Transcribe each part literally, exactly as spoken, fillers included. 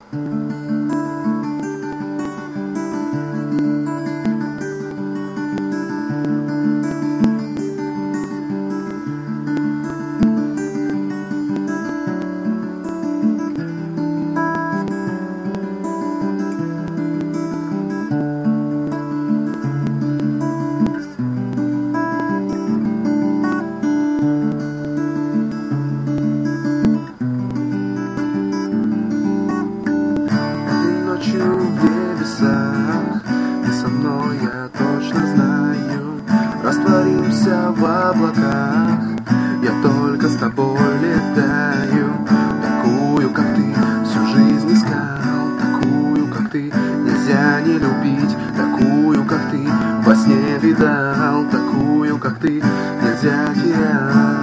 Ты со мной, я точно знаю, растворимся в облаках. Я только с тобой летаю. Такую, как ты, всю жизнь искал. Такую, как ты, нельзя не любить. Такую, как ты, во сне видал. Такую, как ты, нельзя терять.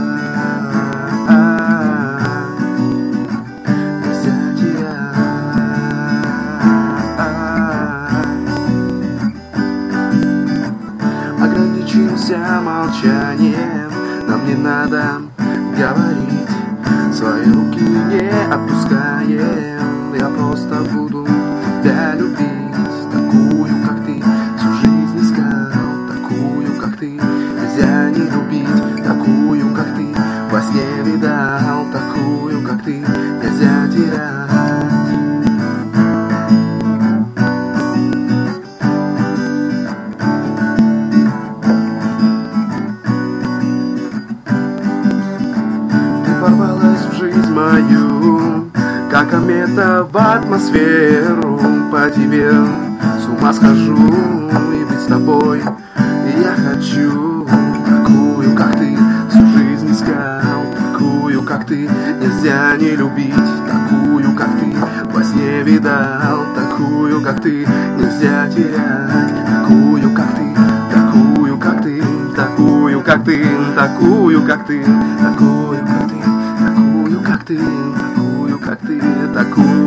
Ограничимся молчанием, нам не надо говорить. Свои руки не опускаем, я просто буду тебя любить. Такую, как ты, всю жизнь искал. Такую, как ты, нельзя не любить. Такую, как ты, во сне видал. Такую, как ты, нельзя терять. Ворвалась в жизнь мою, как комета в атмосферу. По тебе с ума схожу, и быть с тобой я хочу. Такую, как ты, всю жизнь искал. Такую, как ты, нельзя не любить. Такую, как ты, во сне видал. Такую, как ты, нельзя терять. Такую, как ты, такую, как ты, такую, как ты, такую, как ты, такую, как ты, такую, как ты, такую, как ты, такую.